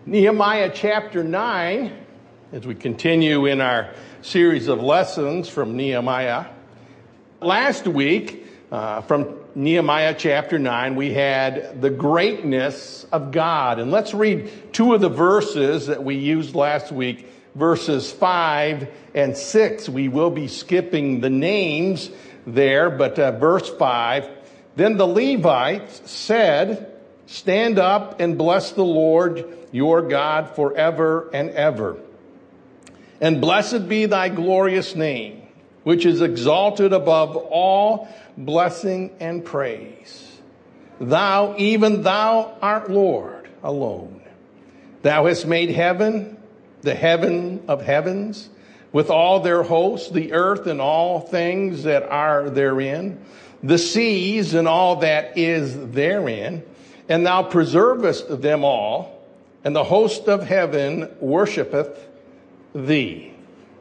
Nehemiah chapter 9, as we continue in our series of lessons from Nehemiah. Last week, from Nehemiah chapter 9, we had the greatness of God. And let's read two of the verses that we used last week, verses 5 and 6. We will be skipping the names there, but verse 5, "Then the Levites said, 'Stand up and bless the Lord your God forever and ever. And blessed be thy glorious name, which is exalted above all blessing and praise. Thou, even thou art Lord alone. Thou hast made heaven, the heaven of heavens, with all their hosts, the earth and all things that are therein, the seas and all that is therein, and thou preservest them all, and the host of heaven worshipeth thee.'"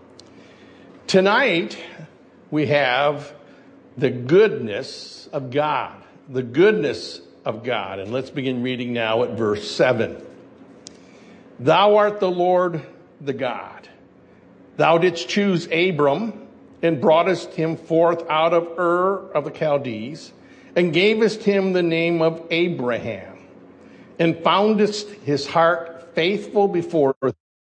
Tonight, we have the goodness of God. The goodness of God. And let's begin reading now at verse 7. "Thou art the Lord the God. Thou didst choose Abram, and broughtest him forth out of Ur of the Chaldees, and gavest him the name of Abraham, and foundest his heart faithful before thee,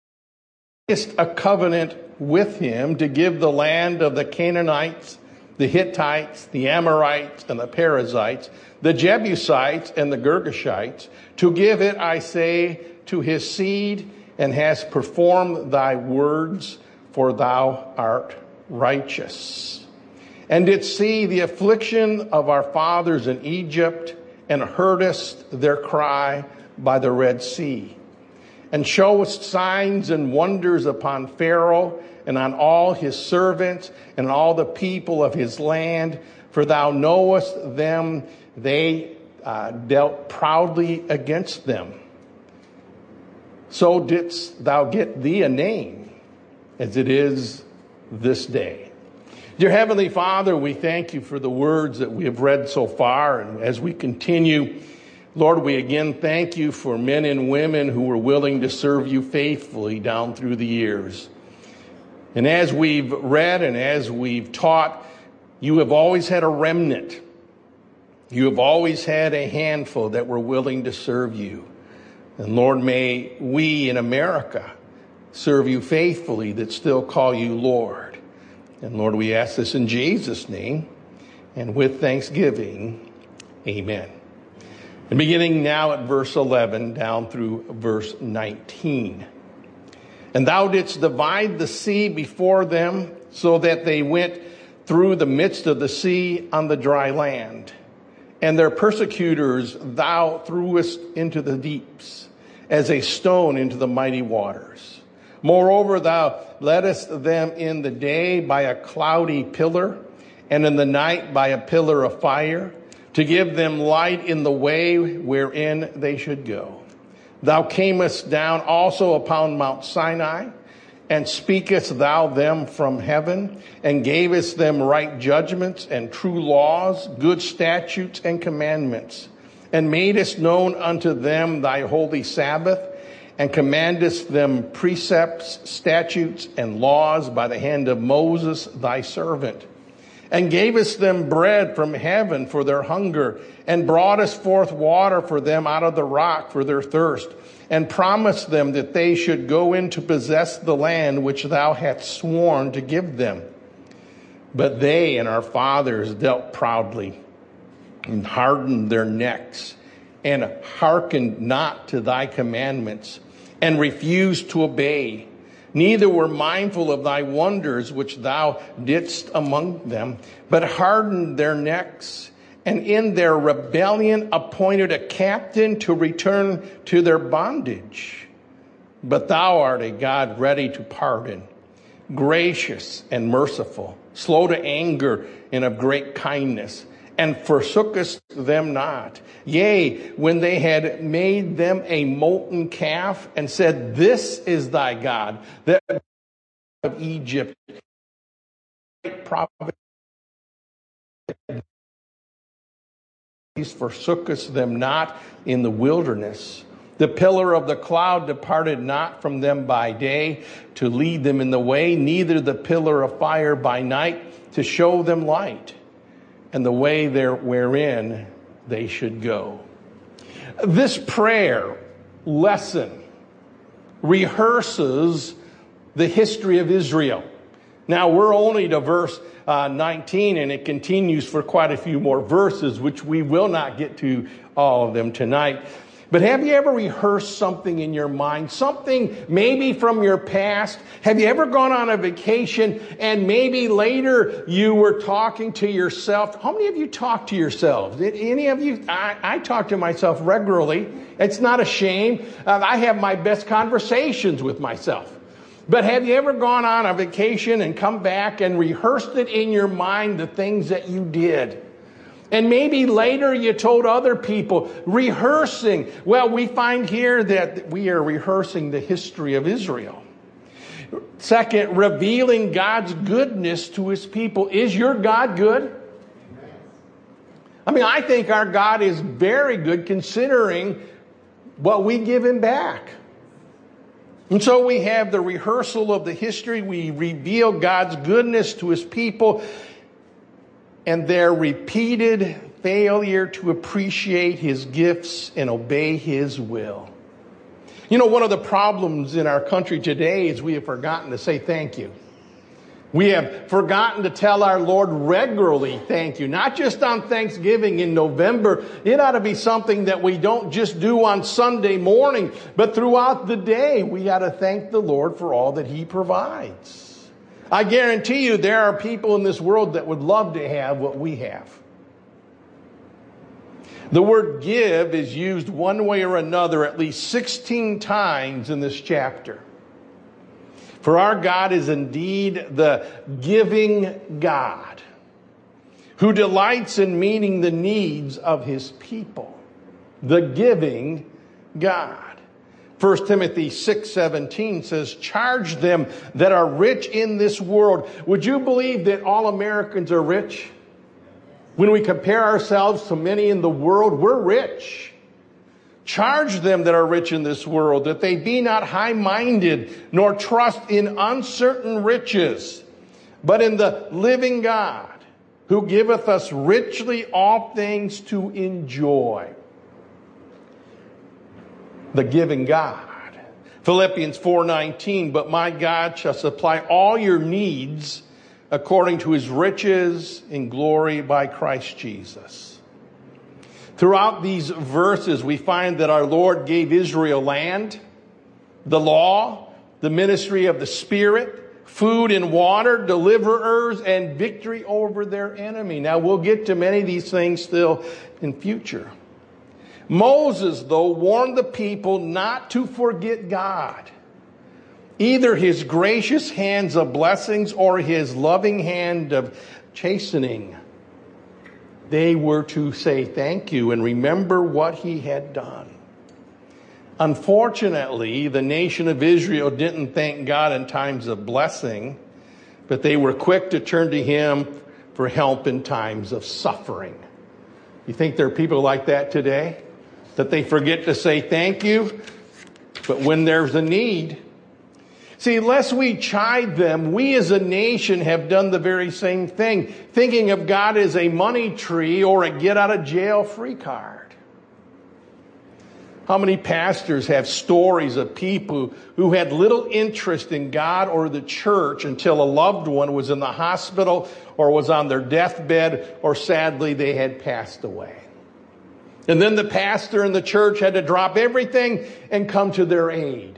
a covenant with him to give the land of the Canaanites, the Hittites, the Amorites, and the Perizzites, the Jebusites, and the Girgashites, to give it, I say, to his seed, and hast performed thy words, for thou art righteous. And didst see the affliction of our fathers in Egypt, and heardest their cry by the Red Sea, and showest signs and wonders upon Pharaoh and on all his servants and all the people of his land. For thou knowest them, they dealt proudly against them. So didst thou get thee a name, as it is this day." Dear Heavenly Father, we thank you for the words that we have read so far. And as we continue, Lord, we again thank you for men and women who were willing to serve you faithfully down through the years. And as we've read and as we've taught, you have always had a remnant. You have always had a handful that were willing to serve you. And Lord, may we in America serve you faithfully that still call you Lord. And Lord, we ask this in Jesus' name and with thanksgiving. Amen. And beginning now at verse 11 down through verse 19. "And thou didst divide the sea before them, so that they went through the midst of the sea on the dry land. And their persecutors thou threwest into the deeps, as a stone into the mighty waters. Moreover, thou leddest them in the day by a cloudy pillar, and in the night by a pillar of fire, to give them light in the way wherein they should go. Thou camest down also upon Mount Sinai, and speakest thou them from heaven, and gavest them right judgments and true laws, good statutes and commandments, and madest known unto them thy holy Sabbath, and commandest them precepts, statutes, and laws by the hand of Moses thy servant, and gavest them bread from heaven for their hunger, and broughtest forth water for them out of the rock for their thirst, and promised them that they should go in to possess the land which thou hadst sworn to give them. But they and our fathers dealt proudly, and hardened their necks, and hearkened not to thy commandments, and refused to obey. Neither were mindful of thy wonders which thou didst among them, but hardened their necks, and in their rebellion appointed a captain to return to their bondage. But thou art a God ready to pardon, gracious and merciful, slow to anger, and of great kindness, and forsookest them not. Yea, when they had made them a molten calf, and said, This is thy God, that of Egypt, prophet, forsookest them not in the wilderness. The pillar of the cloud departed not from them by day to lead them in the way, neither the pillar of fire by night to show them light, and the way there wherein they should go. This prayer lesson rehearses the history of Israel. Now, we're only to verse 19, and it continues for quite a few more verses, which we will not get to all of them tonight. But have you ever rehearsed something in your mind? Something maybe from your past? Have you ever gone on a vacation and maybe later you were talking to yourself? How many of you talk to yourselves? Did any of you? I talk to myself regularly. It's not a shame. I have my best conversations with myself. But have you ever gone on a vacation and come back and rehearsed it in your mind, the things that you did? And maybe later you told other people, rehearsing. Well, we find here that we are rehearsing the history of Israel. Second, revealing God's goodness to his people. Is your God good? I mean, I think our God is very good considering what we give him back. And so we have the rehearsal of the history. We reveal God's goodness to his people and their repeated failure to appreciate his gifts and obey his will. You know, one of the problems in our country today is we have forgotten to say thank you. We have forgotten to tell our Lord regularly thank you, not just on Thanksgiving in November. It ought to be something that we don't just do on Sunday morning, but throughout the day we ought to thank the Lord for all that he provides. I guarantee you there are people in this world that would love to have what we have. The word give is used one way or another at least 16 times in this chapter. For our God is indeed the giving God who delights in meeting the needs of his people. The giving God. 1 Timothy 6:17 says, charge them that are rich in this world. Would you believe that all Americans are rich? When we compare ourselves to many in the world, we're rich. Charge them that are rich in this world, that they be not high-minded, nor trust in uncertain riches, but in the living God, who giveth us richly all things to enjoy. The giving God. Philippians 4:19, but my God shall supply all your needs according to his riches in glory by Christ Jesus. Throughout these verses, we find that our Lord gave Israel land, the law, the ministry of the Spirit, food and water, deliverers, and victory over their enemy. Now, we'll get to many of these things still in future. Moses, though, warned the people not to forget God, either his gracious hands of blessings or his loving hand of chastening. They were to say thank you and remember what he had done. Unfortunately, the nation of Israel didn't thank God in times of blessing, but they were quick to turn to him for help in times of suffering. You think there are people like that today? That they forget to say thank you, but when there's a need. See, lest we chide them, we as a nation have done the very same thing, thinking of God as a money tree or a get-out-of-jail-free card. How many pastors have stories of people who had little interest in God or the church until a loved one was in the hospital or was on their deathbed, or sadly they had passed away? And then the pastor and the church had to drop everything and come to their aid.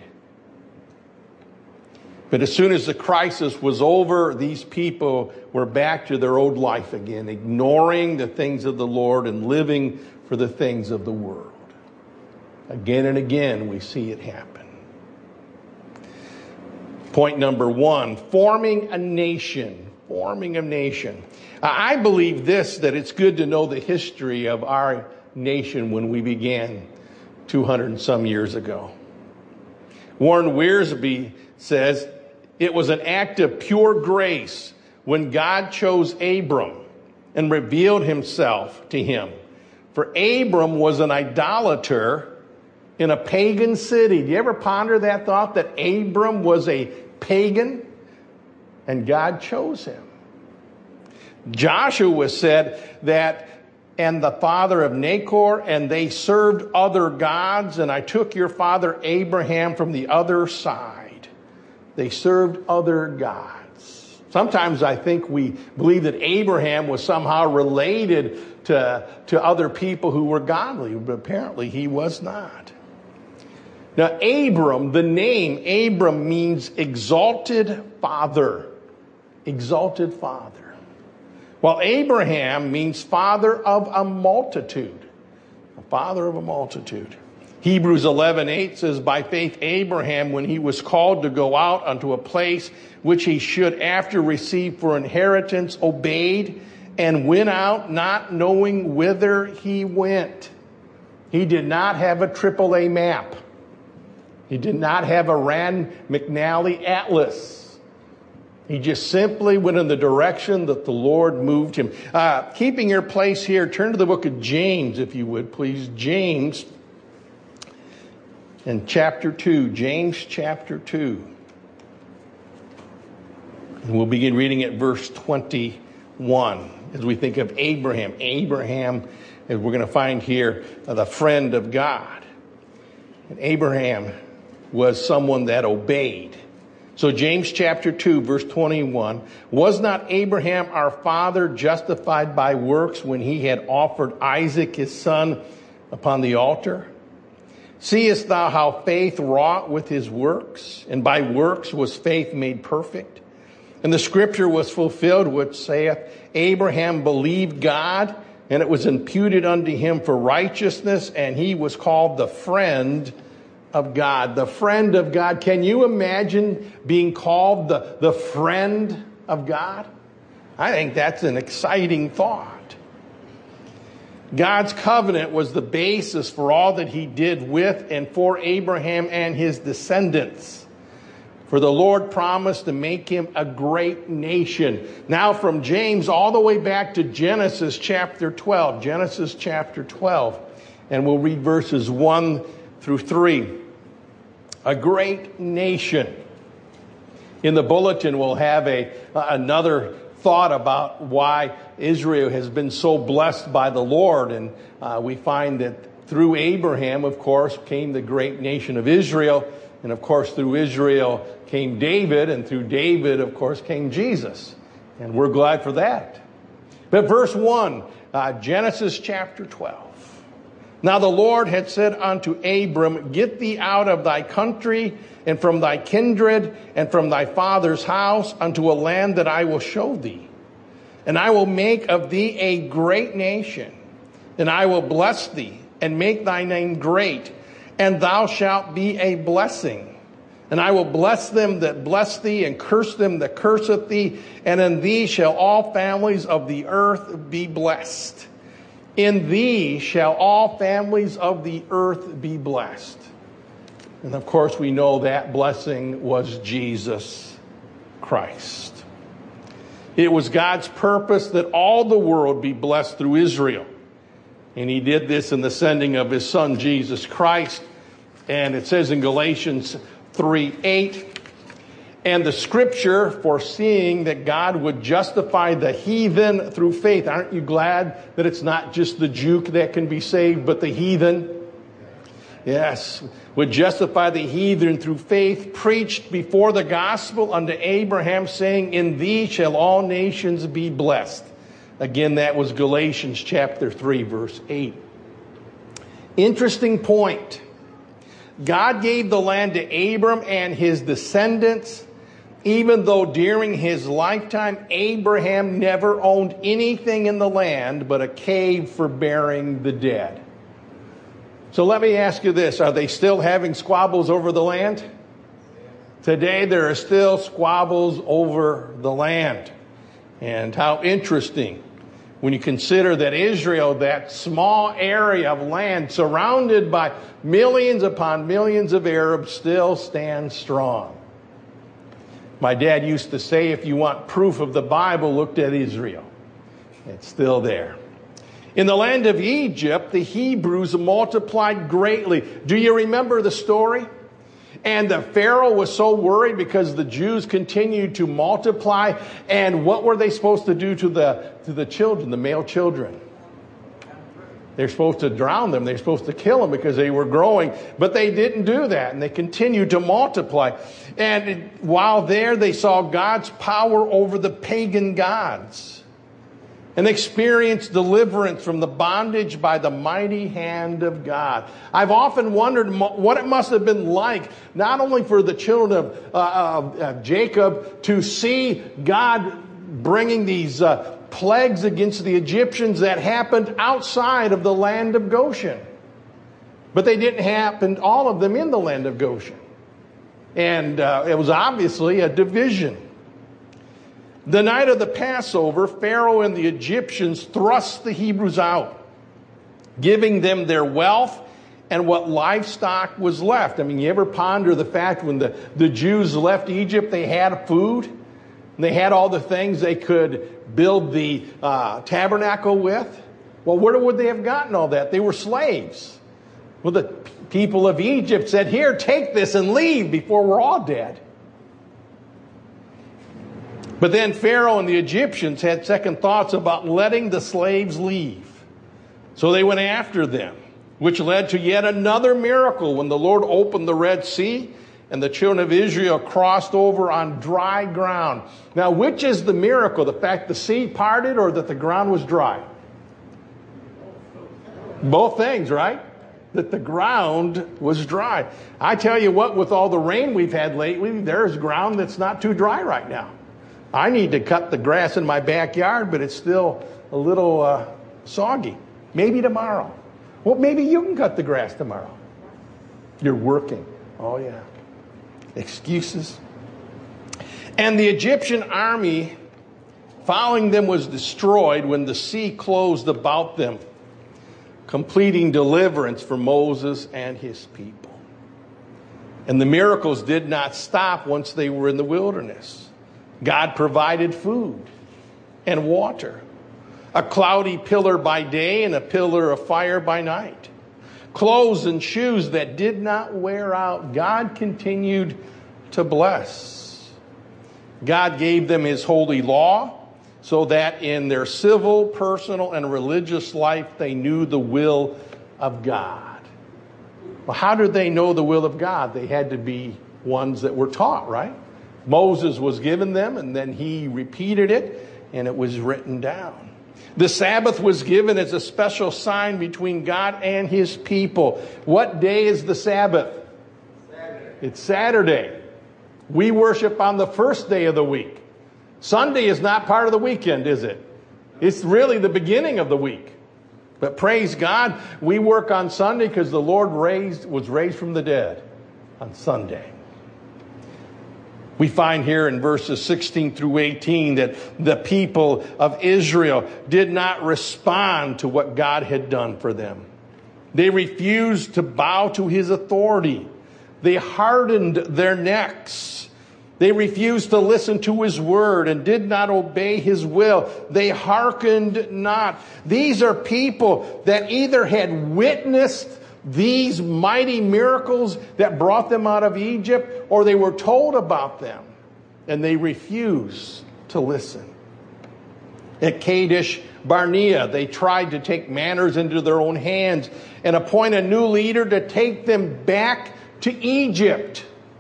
But as soon as the crisis was over, these people were back to their old life again, ignoring the things of the Lord and living for the things of the world. Again and again, we see it happen. Point number 1, forming a nation. Forming a nation. I believe this, that it's good to know the history of our nation when we began 200 and some years ago. Warren Wiersbe says, it was an act of pure grace when God chose Abram and revealed himself to him. For Abram was an idolater in a pagan city. Do you ever ponder that thought, that Abram was a pagan and God chose him? Joshua said that, and the father of Nachor, and they served other gods, and I took your father Abraham from the other side. They served other gods. Sometimes I think we believe that Abraham was somehow related to other people who were godly, but apparently he was not. Now, Abram, the name Abram means exalted father. Exalted father. While Abraham means father of a multitude. A father of a multitude. Hebrews 11:8 says, by faith Abraham, when he was called to go out unto a place which he should after receive for inheritance, obeyed and went out, not knowing whither he went. He did not have a AAA map. He did not have a Rand McNally atlas. He just simply went in the direction that the Lord moved him. Keeping your place here, turn to the book of James, if you would, please. James in chapter 2. James chapter 2. And we'll begin reading at verse 21 as we think of Abraham. Abraham, as we're going to find here, the friend of God. And Abraham was someone that obeyed. So James chapter 2, verse 21, was not Abraham our father justified by works when he had offered Isaac his son upon the altar? Seest thou how faith wrought with his works, and by works was faith made perfect? And the scripture was fulfilled which saith, Abraham believed God, and it was imputed unto him for righteousness, and he was called the friend of God. The friend of God. Can you imagine being called the friend of God? I think that's an exciting thought. God's covenant was the basis for all that he did with and for Abraham and his descendants. For the Lord promised to make him a great nation. Now from James all the way back to Genesis chapter 12. Genesis chapter 12. And we'll read verses 1 through 3. A great nation. In the bulletin, we'll have another thought about why Israel has been so blessed by the Lord. And we find that through Abraham, of course, came the great nation of Israel. And of course, through Israel came David. And through David, of course, came Jesus. And we're glad for that. But verse 1, Genesis chapter 12. Now the Lord had said unto Abram, get thee out of thy country and from thy kindred and from thy father's house unto a land that I will show thee. And I will make of thee a great nation, and I will bless thee and make thy name great, and thou shalt be a blessing. And I will bless them that bless thee, and curse them that curseth thee, and in thee shall all families of the earth be blessed. In thee shall all families of the earth be blessed. And of course, we know that blessing was Jesus Christ. It was God's purpose that all the world be blessed through Israel. And he did this in the sending of his son, Jesus Christ. And it says in Galatians 3:8, and the scripture foreseeing that God would justify the heathen through faith. Aren't you glad that it's not just the Juke that can be saved, but the heathen? Yes, would justify the heathen through faith, preached before the gospel unto Abraham, saying, in thee shall all nations be blessed. Again, that was Galatians chapter 3, verse 8. Interesting point. God gave the land to Abram and his descendants, even though during his lifetime, Abraham never owned anything in the land but a cave for burying the dead. So let me ask you this. Are they still having squabbles over the land? Today there are still squabbles over the land. And how interesting when you consider that Israel, that small area of land surrounded by millions upon millions of Arabs, still stands strong. My dad used to say, if you want proof of the Bible, look at Israel. It's still there. In the land of Egypt, the Hebrews multiplied greatly. Do you remember the story? And the Pharaoh was so worried because the Jews continued to multiply. And what were they supposed to do to the children, the male children? They're supposed to drown them. They're supposed to kill them because they were growing. But they didn't do that. And they continued to multiply. And while there, they saw God's power over the pagan gods. And experienced deliverance from the bondage by the mighty hand of God. I've often wondered what it must have been like, not only for the children of Jacob to see God bringing these plagues against the Egyptians that happened outside of the land of Goshen. But they didn't happen, all of them, in the land of Goshen. And it was obviously a division. The night of the Passover, Pharaoh and the Egyptians thrust the Hebrews out, giving them their wealth and what livestock was left. I mean, you ever ponder the fact when the Jews left Egypt, they had food, and they had all the things they could build the tabernacle with? Well, where would they have gotten all that? They were slaves. Well, the people of Egypt said, "Here, take this and leave before we're all dead." But then Pharaoh and the Egyptians had second thoughts about letting the slaves leave. So they went after them, which led to yet another miracle when the Lord opened the Red Sea and the children of Israel crossed over on dry ground. Now, which is the miracle? The fact the sea parted or that the ground was dry? Both things, right? That the ground was dry. I tell you what, with all the rain we've had lately, there's ground that's not too dry right now. I need to cut the grass in my backyard, but it's still a little soggy. Maybe tomorrow. Well, maybe you can cut the grass tomorrow. You're working. Oh, yeah. Excuses. And the Egyptian army following them was destroyed when the sea closed about them, completing deliverance for Moses and his people. And the miracles did not stop once they were in the wilderness. God provided food and water, a cloudy pillar by day and a pillar of fire by night, clothes and shoes that did not wear out. God continued to bless. God gave them his holy law so that in their civil, personal, and religious life they knew the will of God. Well, how did they know the will of God? They had to be ones that were taught, right? Moses was given them, and then he repeated it, and it was written down. The Sabbath was given as a special sign between God and his people. What day is the Sabbath? Saturday. It's Saturday. We worship on the first day of the week. Sunday is not part of the weekend, is it? It's really the beginning of the week. But praise God, we work on Sunday because the Lord was raised from the dead on Sunday. We find here in verses 16 through 18 that the people of Israel did not respond to what God had done for them. They refused to bow to his authority. They hardened their necks. They refused to listen to his word and did not obey his will. They hearkened not. These are people that either had witnessed these mighty miracles that brought them out of Egypt, or they were told about them, and they refused to listen. At Kadesh Barnea, they tried to take matters into their own hands and appoint a new leader to take them back to Egypt.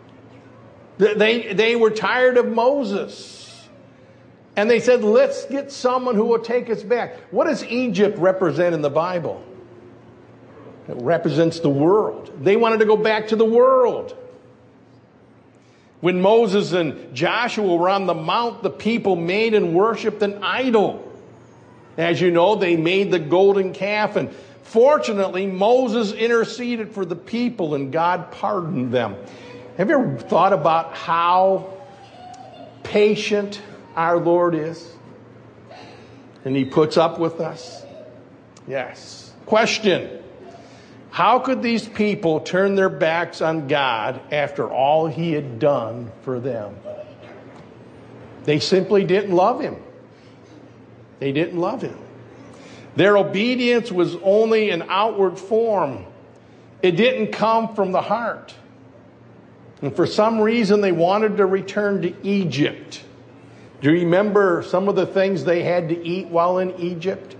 They were tired of Moses. And they said, let's get someone who will take us back. What does Egypt represent in the Bible? It represents the world. They wanted to go back to the world. When Moses and Joshua were on the mount, the people made and worshipped an idol. As you know, they made the golden calf. And fortunately, Moses interceded for the people and God pardoned them. Have you ever thought about how patient our Lord is? And he puts up with us? Yes. Question. How could these people turn their backs on God after all he had done for them? They simply didn't love him. They didn't love him. Their obedience was only an outward form. It didn't come from the heart. And for some reason, they wanted to return to Egypt. Do you remember some of the things they had to eat while in Egypt?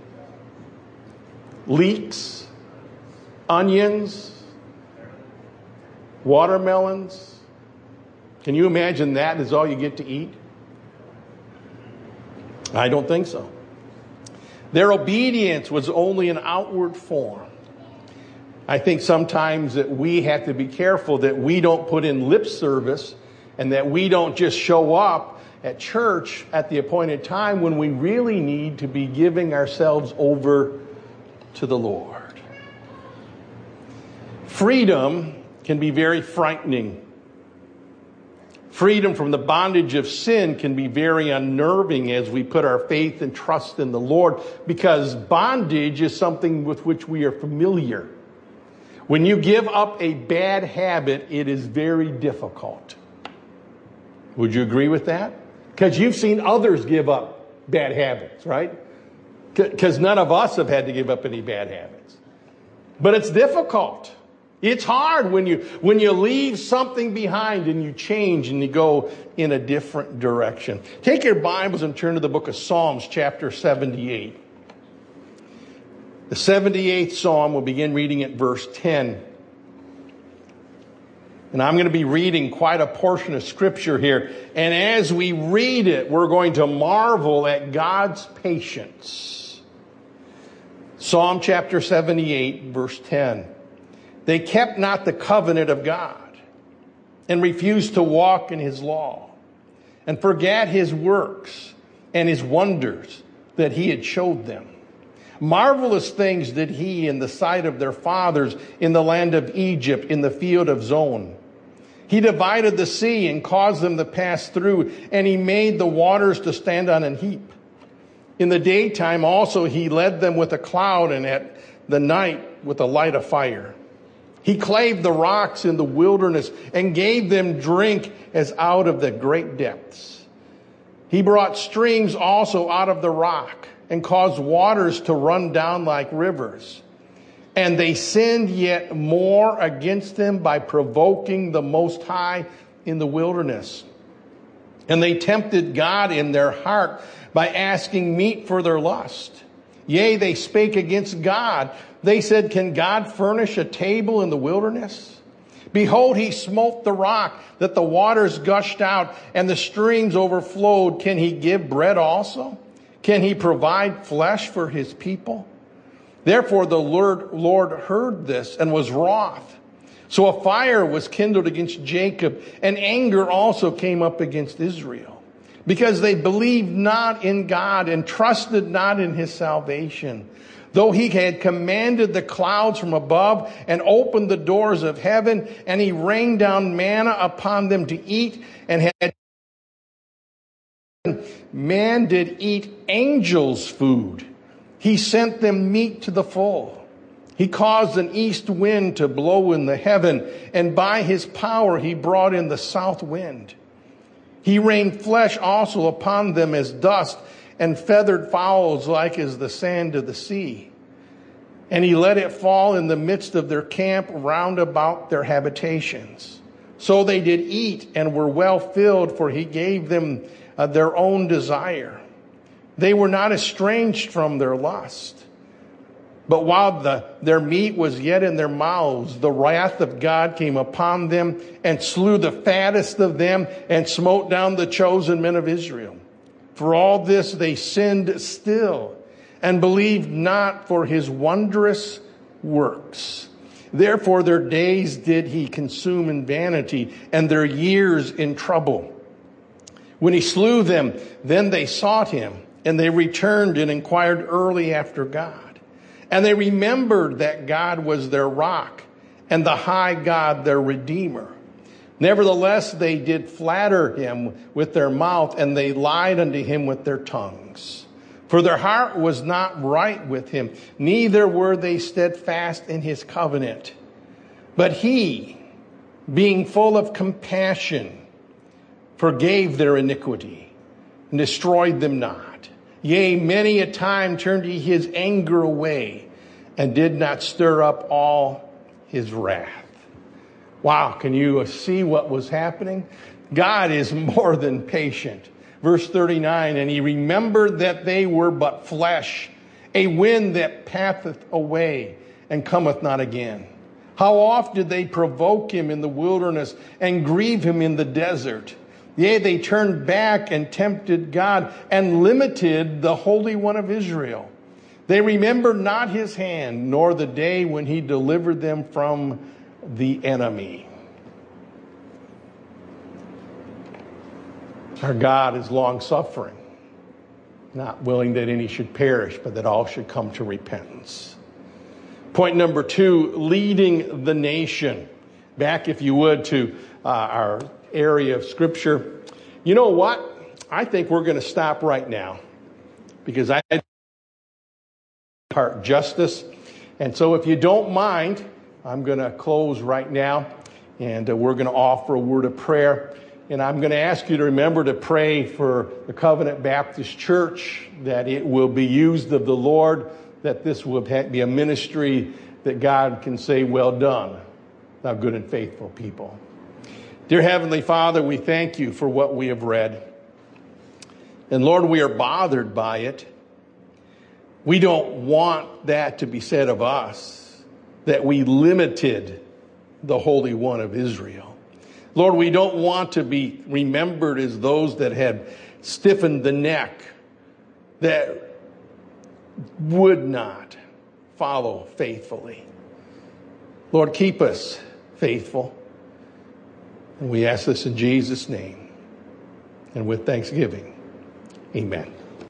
Leeks, onions, watermelons. Can you imagine that is all you get to eat? I don't think so. Their obedience was only an outward form. I think sometimes that we have to be careful that we don't put in lip service and that we don't just show up at church at the appointed time when we really need to be giving ourselves over to the Lord. Freedom can be very frightening. Freedom from the bondage of sin can be very unnerving as we put our faith and trust in the Lord, because bondage is something with which we are familiar. When you give up a bad habit, it is very difficult. Would you agree with that? Because you've seen others give up bad habits, right? Because none of us have had to give up any bad habits. But it's difficult. It's hard when you leave something behind and you change and you go in a different direction. Take your Bibles and turn to the book of Psalms, chapter 78. The 78th Psalm, we'll begin reading at verse 10. And I'm going to be reading quite a portion of Scripture here. And as we read it, we're going to marvel at God's patience. Psalm chapter 78, verse 10. They kept not the covenant of God, and refused to walk in his law, and forgat his works and his wonders that he had showed them. Marvelous things did he in the sight of their fathers in the land of Egypt, in the field of Zon. He divided the sea and caused them to pass through, and he made the waters to stand on an heap. In the daytime also he led them with a cloud, and at the night with a light of fire. He clave the rocks in the wilderness and gave them drink as out of the great depths. He brought streams also out of the rock and caused waters to run down like rivers. And they sinned yet more against him by provoking the Most High in the wilderness. And they tempted God in their heart by asking meat for their lust. Yea, they spake against God. They said, can God furnish a table in the wilderness? Behold, he smote the rock that the waters gushed out and the streams overflowed. Can he give bread also? Can he provide flesh for his people? Therefore the Lord heard this and was wroth. So a fire was kindled against Jacob, and anger also came up against Israel, because they believed not in God and trusted not in his salvation. Though he had commanded the clouds from above and opened the doors of heaven, and he rained down manna upon them to eat, and had man did eat angels' food. He sent them meat to the full. He caused an east wind to blow in the heaven, and by his power he brought in the south wind. He rained flesh also upon them as dust, and feathered fowls like as the sand of the sea. And he let it fall in the midst of their camp round about their habitations. So they did eat and were well filled, for he gave them their own desire. They were not estranged from their lust. But while their meat was yet in their mouths, the wrath of God came upon them and slew the fattest of them and smote down the chosen men of Israel. For all this they sinned still and believed not for his wondrous works. Therefore their days did he consume in vanity, and their years in trouble. When he slew them, then they sought him, and they returned and inquired early after God. And they remembered that God was their rock, and the high God their Redeemer. Nevertheless, they did flatter him with their mouth, and they lied unto him with their tongues. For their heart was not right with him, neither were they steadfast in his covenant. But he, being full of compassion, forgave their iniquity, and destroyed them not. Yea, many a time turned he his anger away, and did not stir up all his wrath. Wow, can you see what was happening? God is more than patient. Verse 39, and he remembered that they were but flesh, a wind that passeth away and cometh not again. How oft did they provoke him in the wilderness and grieve him in the desert? Yea, they turned back and tempted God and limited the Holy One of Israel. They remembered not his hand, nor the day when he delivered them from the enemy. Our God is long-suffering, not willing that any should perish, but that all should come to repentance. Point number 2, leading the nation. Back, if you would, to our area of Scripture. You know what? I think we're going to stop right now, because I part justice. And so if you don't mind, I'm going to close right now, and we're going to offer a word of prayer. And I'm going to ask you to remember to pray for the Covenant Baptist Church, that it will be used of the Lord, that this will be a ministry that God can say, well done, thou good and faithful people. Dear Heavenly Father, we thank you for what we have read. And Lord, we are bothered by it. We don't want that to be said of us, that we limited the Holy One of Israel. Lord, we don't want to be remembered as those that had stiffened the neck, that would not follow faithfully. Lord, keep us faithful. And we ask this in Jesus' name. And with thanksgiving, amen.